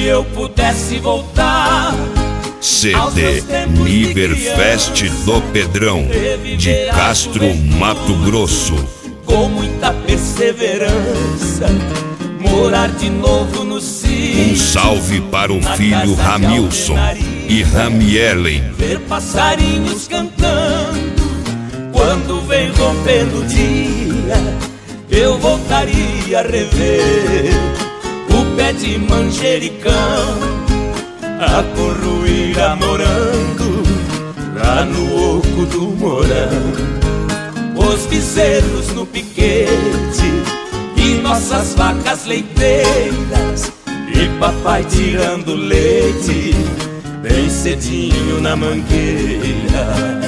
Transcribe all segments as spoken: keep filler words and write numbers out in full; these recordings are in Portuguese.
Se eu pudesse voltar C D Niverfest do Pedrão, de Castro, Mato Grosso. Com muita perseverança, morar de novo no sítio. Um salve para o filho Ramilson e Ramielen. Ver passarinhos cantando quando vem rompendo o dia. Eu voltaria a rever o pé de manjericão, a corruíra morando lá no oco do morango. Os bezerros no piquete e nossas vacas leiteiras, e papai tirando leite bem cedinho na mangueira.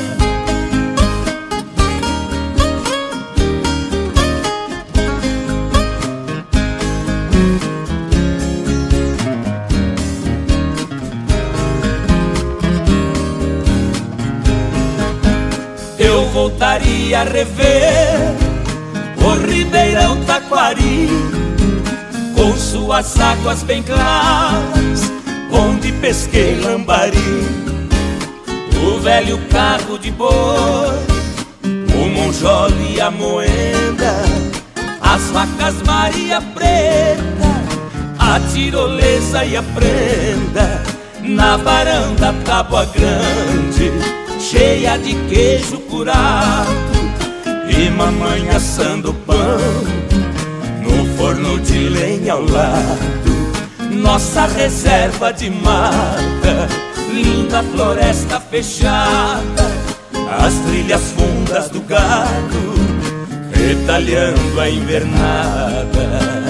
Eu voltaria a rever o Ribeirão Taquari, com suas águas bem claras, onde pesquei lambari. O velho carro de boi, o monjolo e a moenda, as vacas Maria Preta, a tirolesa e a prenda, na varanda Tábua Grande, cheia de queijo curado, e mamãe assando pão no forno de lenha ao lado. Nossa reserva de mata, linda floresta fechada, as trilhas fundas do gado retalhando a invernada.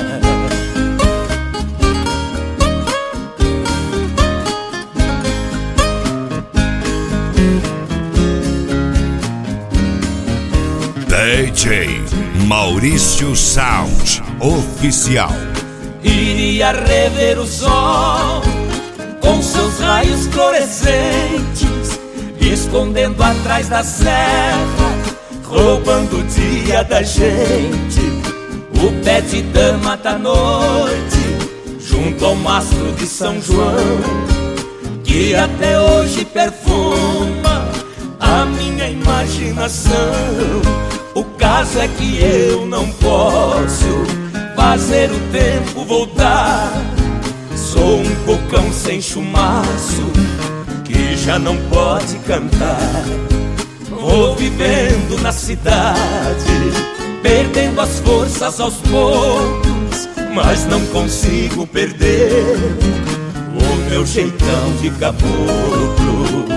D J Maurício Sound Oficial. Iria rever o sol com seus raios fluorescentes, escondendo atrás da serra, roubando o dia da gente. O pé de dama da noite, junto ao mastro de São João, que até hoje perfuma a minha imaginação. O caso é que eu não posso fazer o tempo voltar. Sou um cocão sem chumaço que já não pode cantar. Vou vivendo na cidade, perdendo as forças aos poucos, mas não consigo perder o meu jeitão de caboclo.